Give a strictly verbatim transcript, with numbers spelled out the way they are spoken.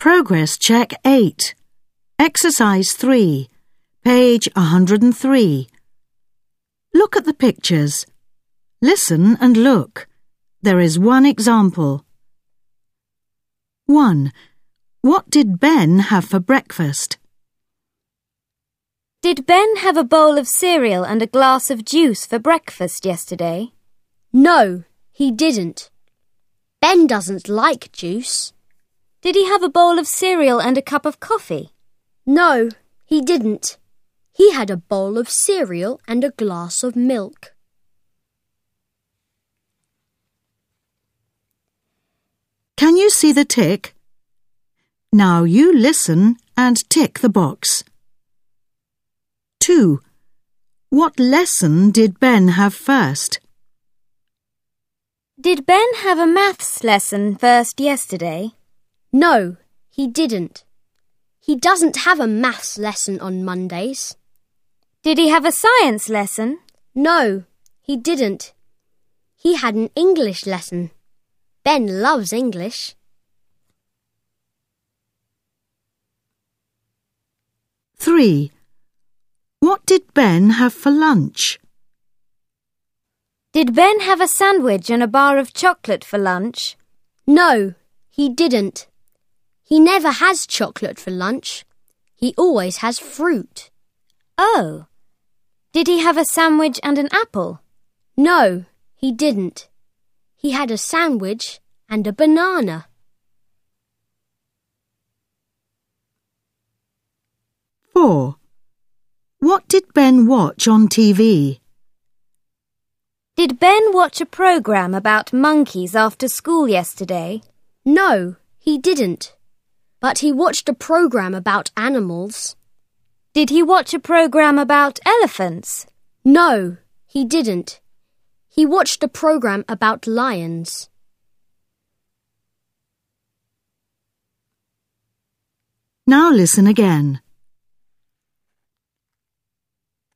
Progress Check eight. Exercise three. Page one hundred three. Look at the pictures. Listen and look. There is one example. one. What did Ben have for breakfast? Did Ben have a bowl of cereal and a glass of juice for breakfast yesterday? No, he didn't. Ben doesn't like juice. Did he have a bowl of cereal and a cup of coffee? No, he didn't. He had a bowl of cereal and a glass of milk. Can you see the tick? Now you listen and tick the box. two. What lesson did Ben have first? Did Ben have a maths lesson first yesterday? No, he didn't. He doesn't have a maths lesson on Mondays. Did he have a science lesson? No, he didn't. He had an English lesson. Ben loves English. three. What did Ben have for lunch? Did Ben have a sandwich and a bar of chocolate for lunch? No, he didn't. He never has chocolate for lunch. He always has fruit. Oh. Did he have a sandwich and an apple? No, he didn't. He had a sandwich and a banana. four. What did Ben watch on T V? Did Ben watch a program about monkeys after school yesterday? No, he didn't. But he watched a program about animals. Did he watch a program about elephants? No, he didn't. He watched a program about lions. Now listen again.